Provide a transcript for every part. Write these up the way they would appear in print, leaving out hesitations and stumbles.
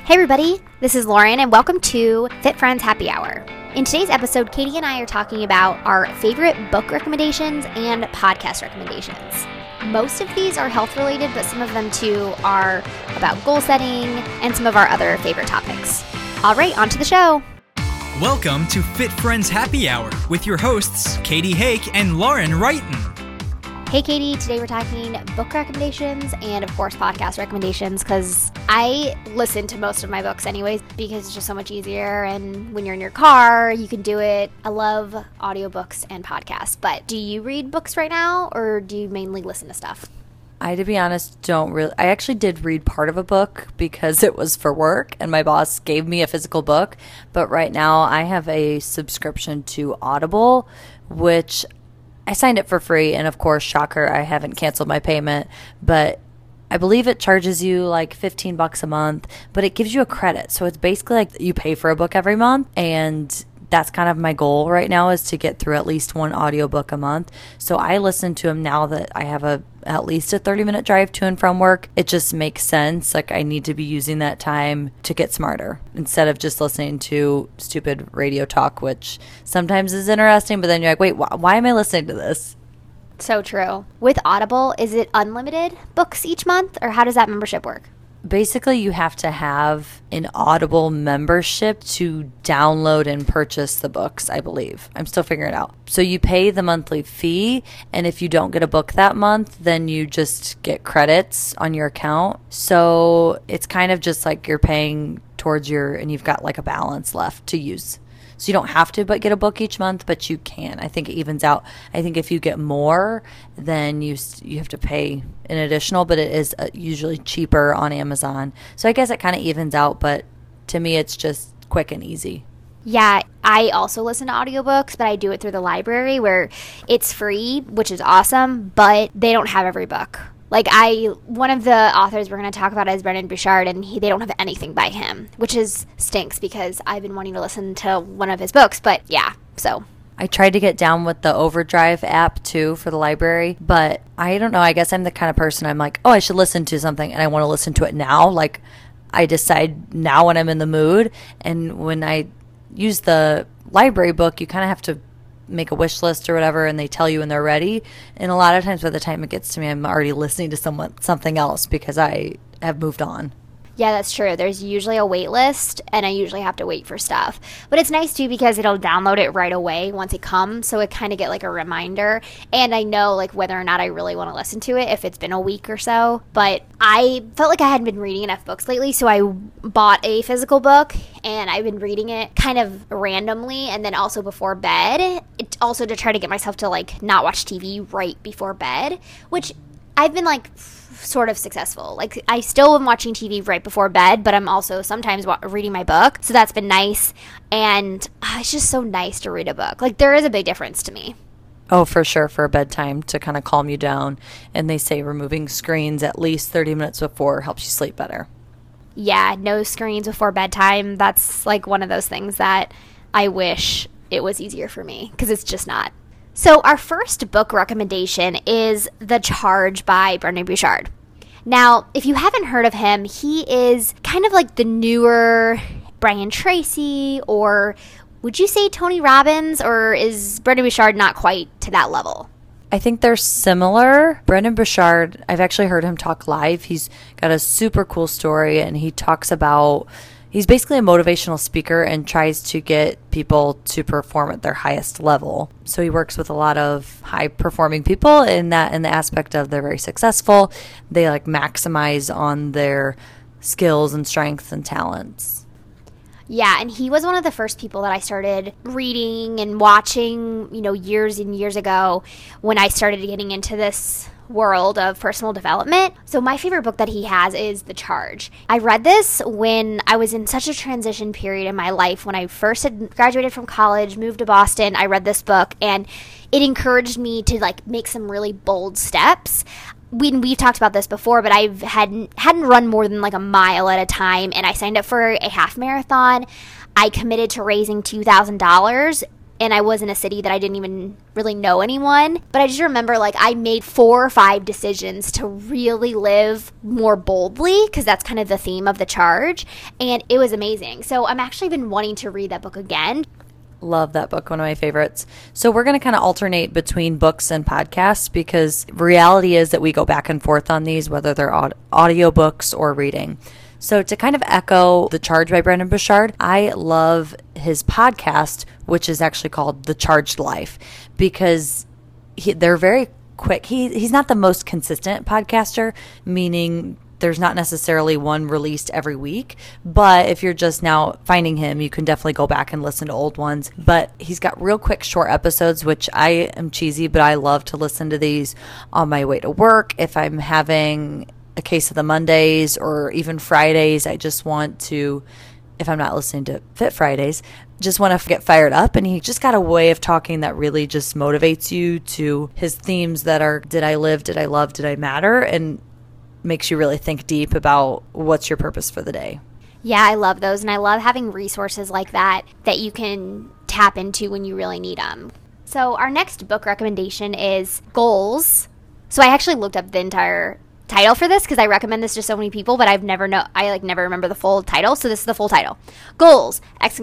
Hey everybody, this is Lauren and welcome to Fit Friends Happy Hour. In today's episode, Katie and I are talking about our favorite book recommendations and podcast recommendations. Most of these are health related, but some of them too are about goal setting and some of our other favorite topics. All right, on to the show. Welcome to Fit Friends Happy Hour with your hosts, Katie Hake and Lauren Wrighton. Hey Katie, today we're talking book recommendations and of course podcast recommendations because I listen to most of my books anyways because it's just so much easier, and when you're in your car you can do it. I love audiobooks and podcasts, but do you read books right now or do you mainly listen to stuff? To be honest, don't really. I actually did read part of a book because it was for work and my boss gave me a physical book, but right now I have a subscription to Audible, which I signed it for free, and of course, shocker, I haven't canceled my payment, but I believe it charges you like $15 a month, but it gives you a credit. So it's basically like you pay for a book every month, and that's kind of my goal right now, is to get through at least one audiobook a month. So I listen to them now that I have at least a 30-minute drive to and from work. It just makes sense. Like, I need to be using that time to get smarter instead of just listening to stupid radio talk, which sometimes is interesting, but then you're like, wait, why am I listening to this? So true. With Audible, is it unlimited books each month, or how does that membership work? Basically, you have to have an Audible membership to download and purchase the books, I believe. I'm still figuring it out. So you pay the monthly fee, and if you don't get a book that month, then you just get credits on your account. So it's kind of just like you're paying towards and you've got like a balance left to use. So you don't have to but get a book each month, but you can. I think it evens out. I think if you get more, then you have to pay an additional, but it is usually cheaper on Amazon. So I guess it kind of evens out, but to me it's just quick and easy. Yeah, I also listen to audiobooks, but I do it through the library where it's free, which is awesome, but they don't have every book. Like, one of the authors we're going to talk about is Brendon Burchard, and they don't have anything by him, which stinks because I've been wanting to listen to one of his books, but yeah, so. I tried to get down with the Overdrive app too for the library, but I don't know. I guess I'm the kind of person, I'm like, oh, I should listen to something, and I want to listen to it now. Like, I decide now when I'm in the mood, and when I use the library book, you kind of have to make a wish list or whatever, and they tell you when they're ready, and a lot of times by the time it gets to me, I'm already listening to something else because I have moved on. Yeah, that's true. There's usually a wait list, and I usually have to wait for stuff. But it's nice, too, because it'll download it right away once it comes, so it kind of get like a reminder. And I know like whether or not I really want to listen to it if it's been a week or so. But I felt like I hadn't been reading enough books lately, so I bought a physical book, and I've been reading it kind of randomly, and then also before bed. It's also to try to get myself to like not watch TV right before bed, which I've been like sort of successful. Like, I still am watching TV right before bed, but I'm also sometimes reading my book, so that's been nice. And it's just so nice to read a book. Like, there is a big difference to me. Oh, for sure, for a bedtime to kind of calm you down. And they say removing screens at least 30 minutes before helps you sleep better. Yeah, no screens before bedtime. That's like one of those things that I wish it was easier for me, because it's just not. So our first book recommendation is The Charge by Brendon Burchard. Now, if you haven't heard of him, he is kind of like the newer Brian Tracy, or would you say Tony Robbins, or is Brendon Burchard not quite to that level? I think they're similar. Brendon Burchard, I've actually heard him talk live. He's got a super cool story, and he talks about, he's basically a motivational speaker and tries to get people to perform at their highest level. So he works with a lot of high-performing people in the aspect of they're very successful. They like maximize on their skills and strengths and talents. Yeah, and he was one of the first people that I started reading and watching, years and years ago when I started getting into this world of personal development. So my favorite book that he has is The Charge. I read this when I was in such a transition period in my life. When I first had graduated from college, moved to Boston, I read this book, and it encouraged me to like make some really bold steps. We've talked about this before, but I hadn't run more than like a mile at a time, and I signed up for a half marathon. I committed to raising $2,000, and I was in a city that I didn't even really know anyone. But I just remember like I made 4 or 5 decisions to really live more boldly, because that's kind of the theme of the charge, and it was amazing. So I'm actually been wanting to read that book again. Love that book, one of my favorites. So we're going to kind of alternate between books and podcasts, because reality is that we go back and forth on these, whether they're audio books or reading. So to kind of echo The Charge by Brendon Burchard, I love his podcast, which is actually called The Charged Life, because they're very quick. He's not the most consistent podcaster, meaning there's not necessarily one released every week, but if you're just now finding him, you can definitely go back and listen to old ones. But he's got real quick, short episodes, which I am cheesy, but I love to listen to these on my way to work. If I'm having a case of the Mondays or even Fridays, I just want to, if I'm not listening to Fit Fridays, just want to get fired up. And he just got a way of talking that really just motivates you to his themes that are, did I live, did I love, did I matter? And makes you really think deep about what's your purpose for the day. Yeah, I love those. And I love having resources like that you can tap into when you really need them. So our next book recommendation is Goals. So I actually looked up the entire title for this because I recommend this to so many people, but I never remember the full title. So this is the full title. Goals! !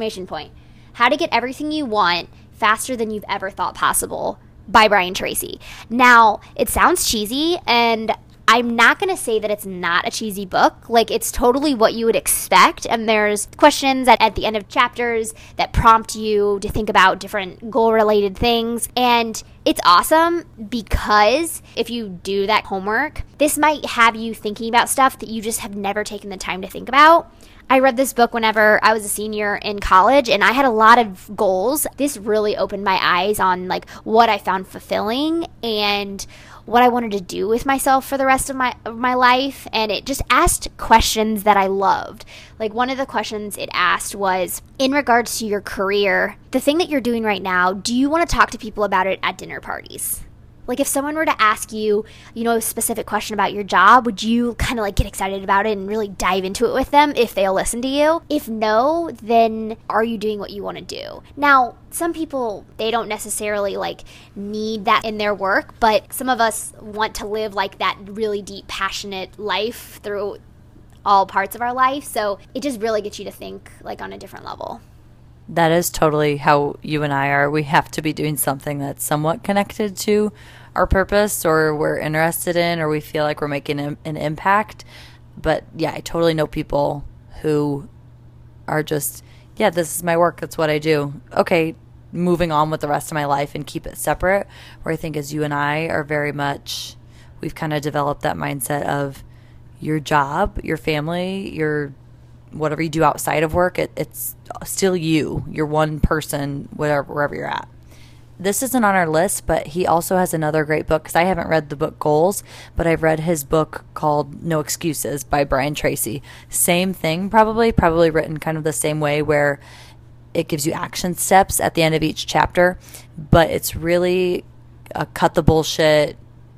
How to get everything you want faster than you've ever thought possible, by Brian Tracy. Now, it sounds cheesy, and I'm not going to say that it's not a cheesy book. Like, it's totally what you would expect. And there's questions at the end of chapters that prompt you to think about different goal-related things. And it's awesome because if you do that homework, this might have you thinking about stuff that you just have never taken the time to think about. I read this book whenever I was a senior in college, and I had a lot of goals. This really opened my eyes on like what I found fulfilling and what I wanted to do with myself for the rest of my life. And it just asked questions that I loved. Like, one of the questions it asked was, in regards to your career, the thing that you're doing right now, do you want to talk to people about it at dinner parties? Like, if someone were to ask you, a specific question about your job, would you kind of like get excited about it and really dive into it with them if they'll listen to you? If no, then are you doing what you want to do? Now, some people, they don't necessarily like need that in their work, but some of us want to live like that really deep, passionate life through all parts of our life. So it just really gets you to think like on a different level. That is totally how you and I are. We have to be doing something that's somewhat connected to our purpose, or we're interested in, or we feel like we're making an impact. But yeah, I totally know people who are just, yeah, this is my work. That's what I do. Okay, moving on with the rest of my life and keep it separate. Where I think as you and I are very much, we've kind of developed that mindset of your job, your family, your whatever you do outside of work, it's still you. You're one person, wherever you're at. This isn't on our list, but he also has another great book, because I haven't read the book Goals, but I've read his book called No Excuses by Brian Tracy. Same thing, probably written kind of the same way, where it gives you action steps at the end of each chapter, but it's really a cut the bullshit,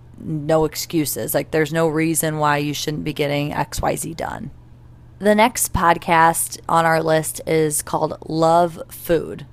no excuses. Like, there's no reason why you shouldn't be getting XYZ done. The next podcast on our list is called Love, Food.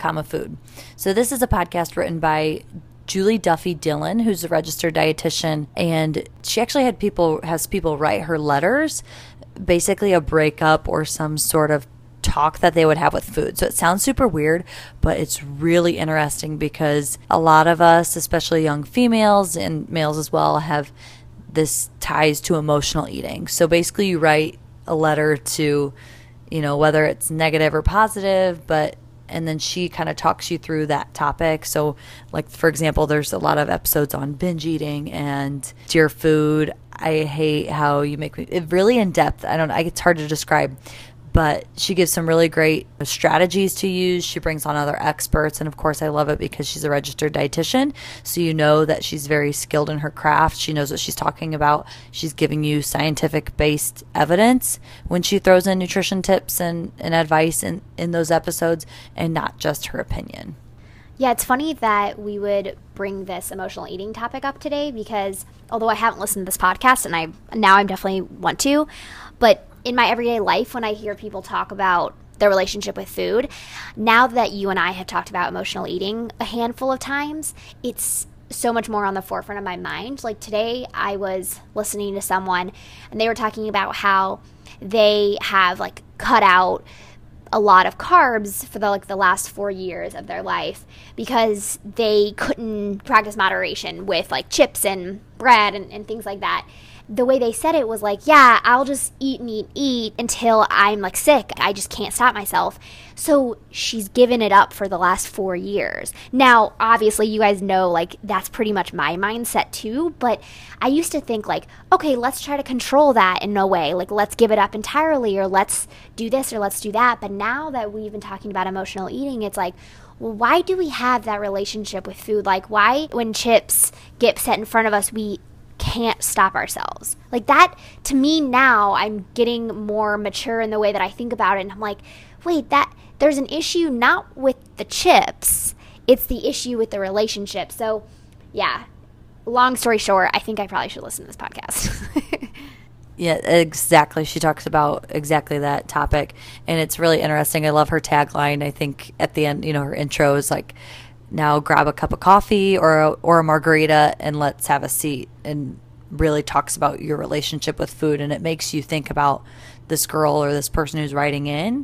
So this is a podcast written by Julie Duffy Dillon, who's a registered dietitian, and she actually has people write her letters, basically a breakup or some sort of talk that they would have with food. So it sounds super weird, but it's really interesting because a lot of us, especially young females and males as well, have this ties to emotional eating. So basically you write a letter to, whether it's negative or positive, and then she kind of talks you through that topic. So like, for example, there's a lot of episodes on binge eating and dear food. I hate how you make me really in depth. It's hard to describe, but she gives some really great strategies to use. She brings on other experts. And of course, I love it because she's a registered dietitian. So you know that she's very skilled in her craft. She knows what she's talking about. She's giving you scientific-based evidence when she throws in nutrition tips and advice in those episodes, and not just her opinion. Yeah, it's funny that we would bring this emotional eating topic up today, because although I haven't listened to this podcast, and I definitely want to, but in my everyday life, when I hear people talk about the relationship with food. Now that you and I have talked about emotional eating a handful of times, it's so much more on the forefront of my mind. Like today I was listening to someone and they were talking about how they have like cut out a lot of carbs for the last 4 years of their life because they couldn't practice moderation with like chips and bread and things like that. The way they said it was like, yeah, I'll just eat and eat until I'm like sick. I just can't stop myself. So she's given it up for the last 4 years. Now, obviously, you guys know like that's pretty much my mindset too. But I used to think like, okay, let's try to control that in a way. Like, let's give it up entirely, or let's do this or let's do that. But now that we've been talking about emotional eating, it's like, well, why do we have that relationship with food? Like, why when chips get set in front of us, we can't stop ourselves? Like that, to me now, I'm getting more mature in the way that I think about it. And I'm like, wait, that there's an issue not with the chips. It's the issue with the relationship. So yeah, long story short, I think I probably should listen to this podcast. Yeah, exactly. She talks about exactly that topic. And it's really interesting. I love her tagline. I think at the end, her intro is like, now grab a cup of coffee or a margarita and let's have a seat, and really talks about your relationship with food. And it makes you think about this girl or this person who's writing in.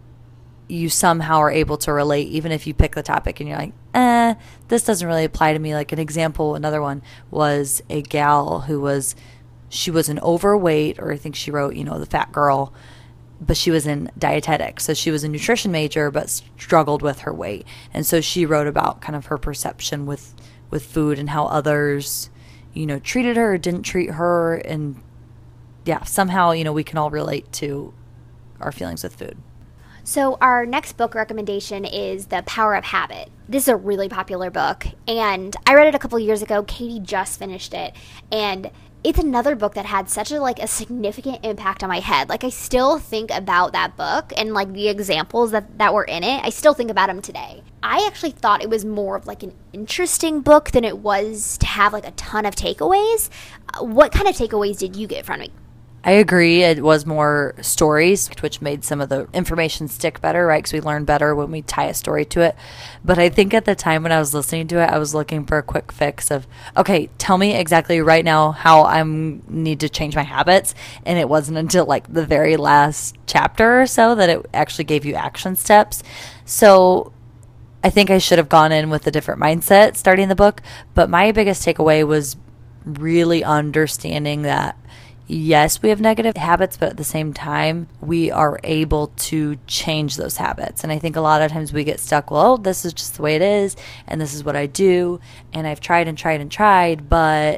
You somehow are able to relate, even if you pick the topic and you're like, this doesn't really apply to me. Like an example, another one was a gal she was an overweight, or I think she wrote, the fat girl, but she was in dietetics. So she was a nutrition major, but struggled with her weight. And so she wrote about kind of her perception with food and how others, treated her or didn't treat her. And yeah, somehow, we can all relate to our feelings with food. So our next book recommendation is The Power of Habit. This is a really popular book, and I read it a couple years ago. Katie just finished it, and it's another book that had such a significant impact on my head. Like, I still think about that book and like the examples that were in it. I still think about them today. I actually thought it was more of like an interesting book than it was to have like a ton of takeaways. What kind of takeaways did you get from it? I agree. It was more stories, which made some of the information stick better, right? Because we learn better when we tie a story to it. But I think at the time when I was listening to it, I was looking for a quick fix of, okay, tell me exactly right now how I need to change my habits. And it wasn't until like the very last chapter or so that it actually gave you action steps. So I think I should have gone in with a different mindset starting the book. But my biggest takeaway was really understanding that yes, we have negative habits, but at the same time, we are able to change those habits. And I think a lot of times we get stuck, well, this is just the way it is, and this is what I do, and I've tried and tried and tried, but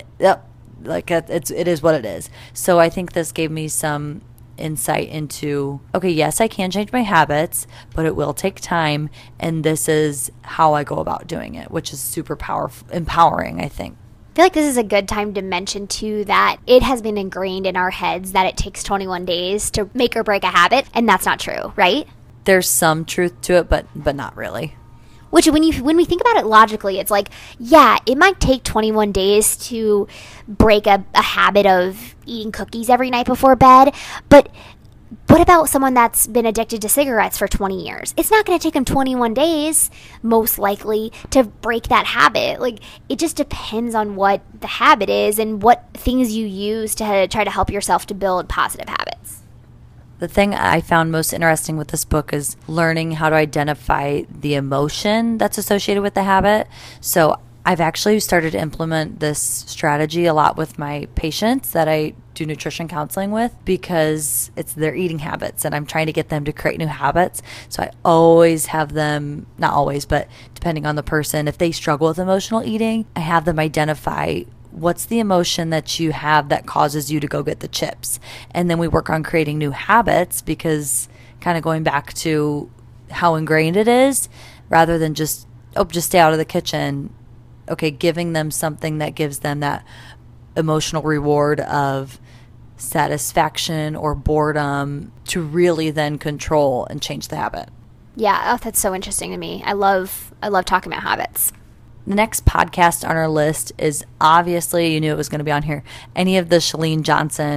it is what it is. So I think this gave me some insight into, okay, yes, I can change my habits, but it will take time, and this is how I go about doing it, which is super powerful, empowering, I think. I feel like this is a good time to mention too that it has been ingrained in our heads that it takes 21 days to make or break a habit, and that's not true, right? There's some truth to it, but not really. Which when we think about it logically, it's like, yeah, it might take 21 days to break a habit of eating cookies every night before bed, but what about someone that's been addicted to cigarettes for 20 years? It's not going to take them 21 days, most likely, to break that habit. Like, it just depends on what the habit is and what things you use to try to help yourself to build positive habits. The thing I found most interesting with this book is learning how to identify the emotion that's associated with the habit. So I've actually started to implement this strategy a lot with my patients that I do nutrition counseling with, because it's their eating habits and I'm trying to get them to create new habits. So I always have them, not always, but depending on the person, if they struggle with emotional eating, I have them identify what's the emotion that you have that causes you to go get the chips. And then we work on creating new habits, because kind of going back to how ingrained it is, rather than just stay out of the kitchen. Okay, giving them something that gives them that emotional reward of satisfaction or boredom to really then control and change the habit. Yeah, that's so interesting to me. I love talking about habits. The next podcast on our list is, obviously, you knew it was going to be on here, any of the Chalene Johnson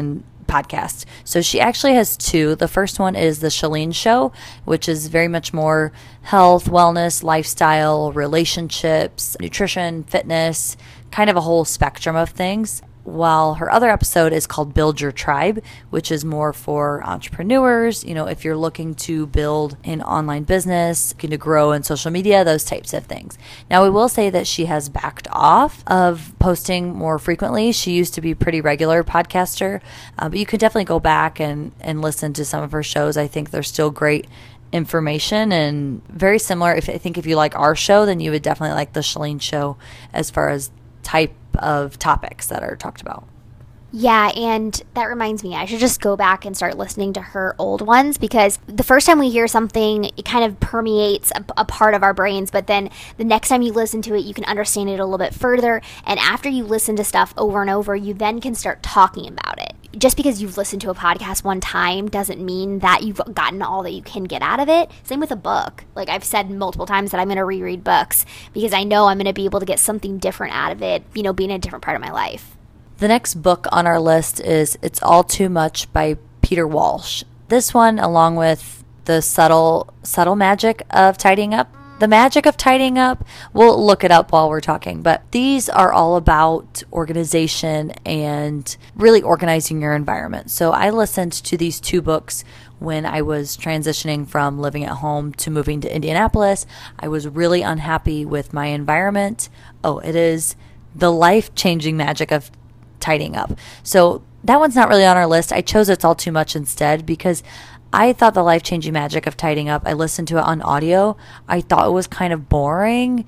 podcast. So she actually has two. The first one is The Shalene Show, which is very much more health, wellness, lifestyle, relationships, nutrition, fitness, kind of a whole spectrum of things. While her other episode is called Build Your Tribe, which is more for entrepreneurs, if you're looking to build an online business, looking to grow in social media, those types of things. Now, we will say that she has backed off of posting more frequently. She used to be a pretty regular podcaster, but you could definitely go back and listen to some of her shows. I think they're still great information and very similar. If you like our show, then you would definitely like the Shalene Show as far as type of topics that are talked about. Yeah, and that reminds me, I should just go back and start listening to her old ones, because the first time we hear something, it kind of permeates a part of our brains, but then the next time you listen to it, you can understand it a little bit further, and after you listen to stuff over and over, you then can start talking about it. Just because you've listened to a podcast one time doesn't mean that you've gotten all that you can get out of it. Same with a book. Like I've said multiple times that I'm going to reread books because I know I'm going to be able to get something different out of it, being in a different part of my life. The next book on our list is It's All Too Much by Peter Walsh. This one, along with The Subtle Magic of Tidying Up. The Magic of Tidying Up, we'll look it up while we're talking, but these are all about organization and really organizing your environment. So I listened to these two books when I was transitioning from living at home to moving to Indianapolis. I was really unhappy with my environment. It is The Life-Changing Magic of Tidying Up. So that one's not really on our list. I chose It's All Too Much instead because I thought The Life-Changing Magic of Tidying Up, I listened to it on audio. I thought it was kind of boring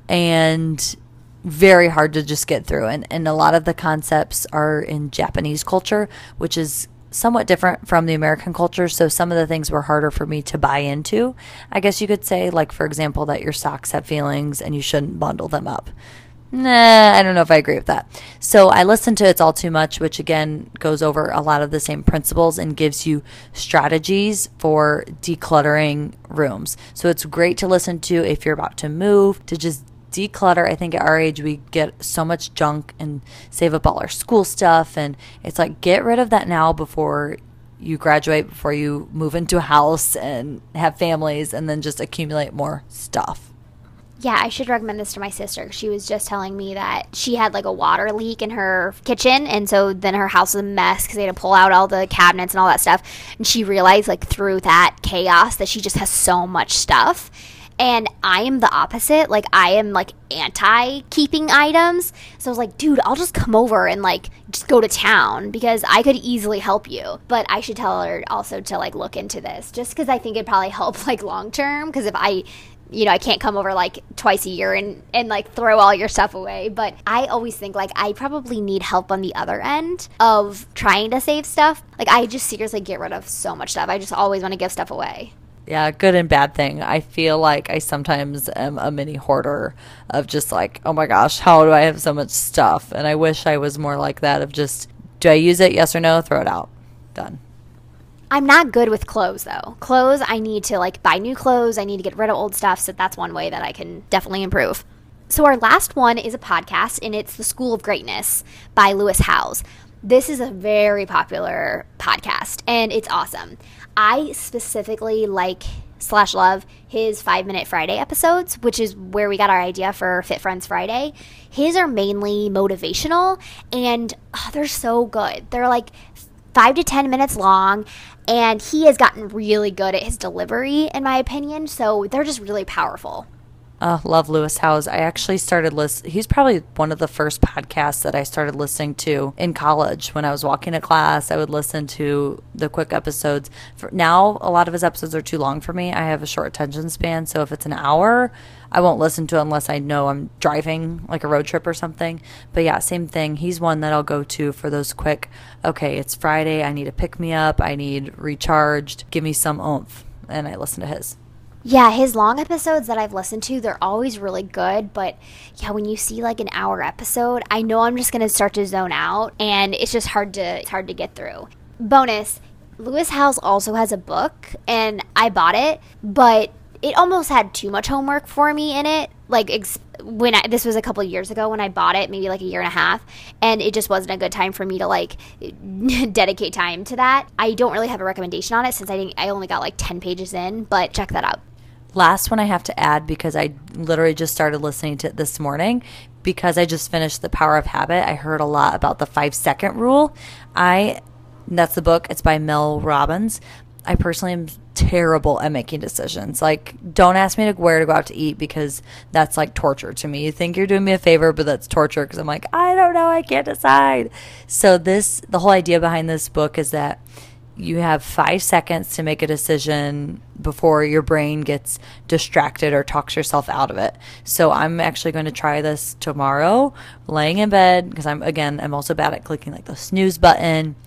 and very hard to just get through. And a lot of the concepts are in Japanese culture, which is somewhat different from the American culture. So some of the things were harder for me to buy into. I guess you could say, like, for example, that your socks have feelings and you shouldn't bundle them up. Nah, I don't know if I agree with that. So I listened to It's All Too Much, which again goes over a lot of the same principles and gives you strategies for decluttering rooms. So it's great to listen to if you're about to move, to just declutter. I think at our age we get so much junk and save up all our school stuff, and it's like, get rid of that now before you graduate, before you move into a house and have families and then just accumulate more stuff. Yeah, I should recommend this to my sister. She was just telling me that she had like a water leak in her kitchen, and so then her house was a mess because they had to pull out all the cabinets and all that stuff. And she realized, like, through that chaos, that she just has so much stuff. And I am the opposite. Like, I am like anti keeping items. So I was like, dude, I'll just come over and like just go to town because I could easily help you. But I should tell her also to like look into this, just because I think it'd probably help like long term. Because if I can't come over like twice a year and like throw all your stuff away. But I always think like I probably need help on the other end of trying to save stuff. Like I just seriously get rid of so much stuff. I just always want to give stuff away. Yeah, good and bad thing. I feel like I sometimes am a mini hoarder of just like, oh my gosh, how do I have so much stuff? And I wish I was more like that of just, do I use it? Yes or no? Throw it out. Done. I'm not good with clothes, though. Clothes, I need to, like, buy new clothes. I need to get rid of old stuff, so that's one way that I can definitely improve. So our last one is a podcast, and it's The School of Greatness by Lewis Howes. This is a very popular podcast, and it's awesome. I specifically like/love his 5-Minute Friday episodes, which is where we got our idea for Fit Friends Friday. His are mainly motivational, and they're so good. They're like 5 to 10 minutes long, and he has gotten really good at his delivery, in my opinion, so they're just really powerful. Love Lewis Howes. I actually started he's probably one of the first podcasts that I started listening to in college. When I was walking to class, I would listen to the quick episodes. Now, a lot of his episodes are too long for me. I have a short attention span, so if it's an hour, I won't listen to it unless I know I'm driving, like a road trip or something. But yeah, same thing. He's one that I'll go to for those quick, okay, it's Friday, I need a pick-me-up, I need recharged, give me some oomph, and I listen to his. Yeah, his long episodes that I've listened to, they're always really good. But yeah, when you see like an hour episode, I know I'm just going to start to zone out, and it's just hard to get through. Bonus, Lewis Howes also has a book, and I bought it, but it almost had too much homework for me in it. like this was a couple of years ago when I bought it, maybe like a year and a half, and it just wasn't a good time for me to like dedicate time to that. I don't really have a recommendation on it since I only got like 10 pages in, but check that out. Last one I have to add, because I literally just started listening to it this morning because I just finished The Power of Habit. I heard a lot about the 5-second rule. That's the book. It's by Mel Robbins. I personally am terrible at making decisions. Like, don't ask me where to go out to eat, because that's like torture to me. You think you're doing me a favor, but that's torture, because I'm like, I don't know, I can't decide. So the whole idea behind this book is that you have 5 seconds to make a decision before your brain gets distracted or talks yourself out of it. So I'm actually going to try this tomorrow, laying in bed, because I'm also bad at clicking like the snooze button.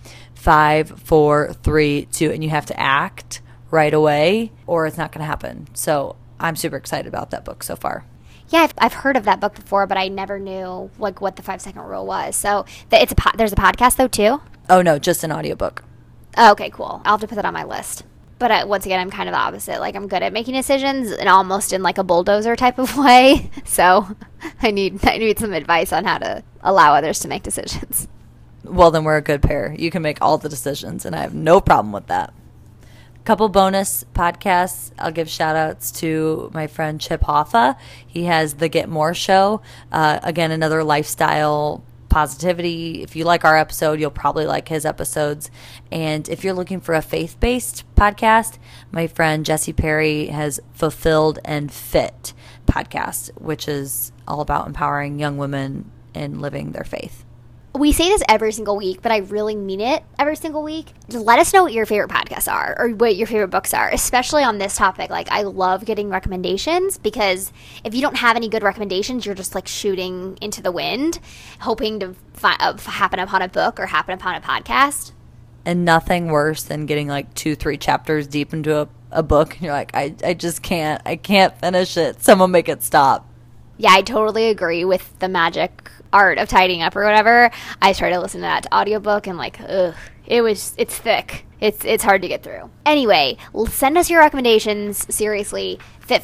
5, 4, 3, 2, and you have to act right away or it's not going to happen. So I'm super excited about that book so far. Yeah, I've heard of that book before, but I never knew like what the 5-second rule was. So there's a podcast though too? Oh no, just an audiobook. Oh, okay, cool. I'll have to put that on my list. But once again, I'm kind of the opposite. Like, I'm good at making decisions and almost in like a bulldozer type of way. So I need some advice on how to allow others to make decisions. Well, then we're a good pair. You can make all the decisions, and I have no problem with that. Couple bonus podcasts. I'll give shout outs to my friend Chip Hoffa. He has the Get More Show. Again, another lifestyle positivity. If you like our episode, you'll probably like his episodes. And if you're looking for a faith-based podcast, my friend Jesse Perry has Fulfilled and Fit podcast, which is all about empowering young women in living their faith. We say this every single week, but I really mean it every single week. Just let us know what your favorite podcasts are or what your favorite books are, especially on this topic. Like, I love getting recommendations, because if you don't have any good recommendations, you're just like shooting into the wind, hoping to happen upon a book or happen upon a podcast. And nothing worse than getting like 2-3 chapters deep into a book and you're like, I just can't. I can't finish it. Someone make it stop. Yeah, I totally agree with the magic art of tidying up or whatever. I tried to listen to that audiobook and like, ugh, it's thick. It's hard to get through. Anyway, send us your recommendations, seriously.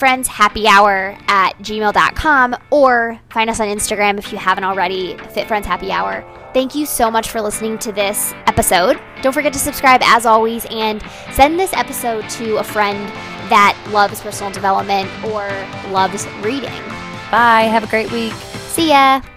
fitfriendshappyhour@gmail.com, or find us on Instagram if you haven't already, fitfriendshappyhour. Thank you so much for listening to this episode. Don't forget to subscribe as always, and send this episode to a friend that loves personal development or loves reading. Bye. Have a great week. See ya.